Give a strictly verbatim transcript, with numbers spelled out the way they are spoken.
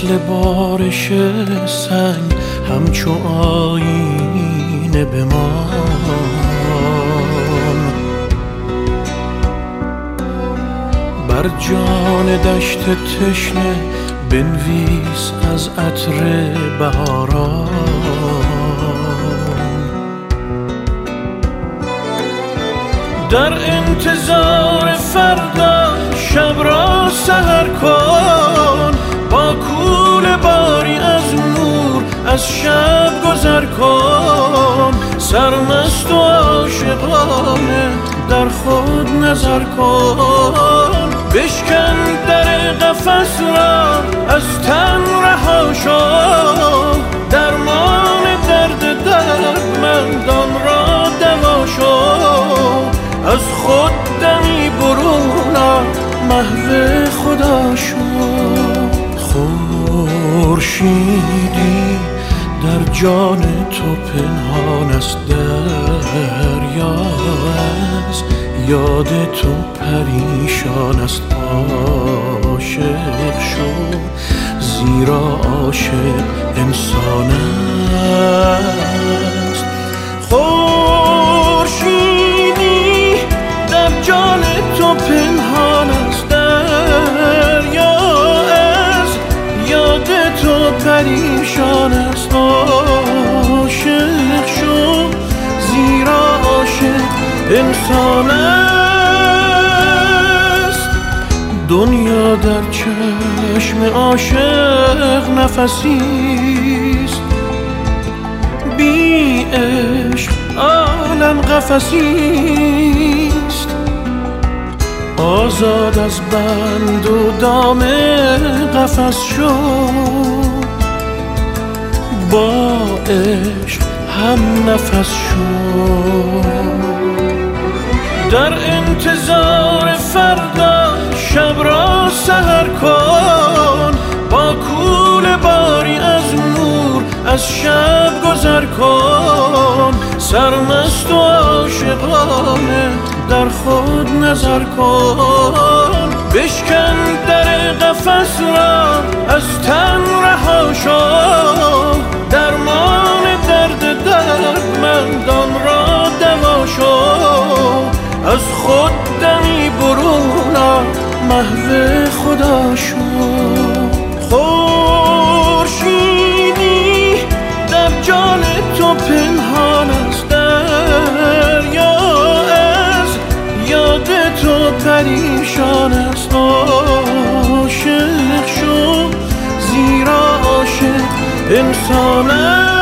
مثل بارش سنگ همچو آینه بمان، بر جان دشت تشنه بنویس از عطر بهاران. در انتظار فردا شب را سحر کن، با کوله باری از نور از شب گذر کن. سرمست و عاشقانه در خود نظر کن، بشکن در قفس را از تن رها شو. درمان درد دردمندان را دوا شو، از خود دمی برون آ، محو خدا شو. خورشیدی در جان تو پنهان است، دریا از یاد تو پریشان است. عاشق شو زیرا عاشق انسان است. خورشیدی در جان تو پنهان است، دریا از یاد تو پریشان است. عاشق شو زیرا عاشق انسان است. دنیا در چشم عاشق نفسیست، بی عشق عالم قفسیست. آزاد از بند و دام قفس شو، با عشق هم نفس شو. در انتظار فردا شب را سحر کن، با کوله باری از نور از شب گذر کن. سرمست و عاشقانه در خود نظر کن، بشکن در قفس را از تن رها شو. درمان درد دردمندان را دوا شو، از خود دمی برون آ، محو خدا شو. خورشیدی در جان تو پنهان است، دریا از یاد تو پریشان است. عاشق شو زیرا عاشق انسان است.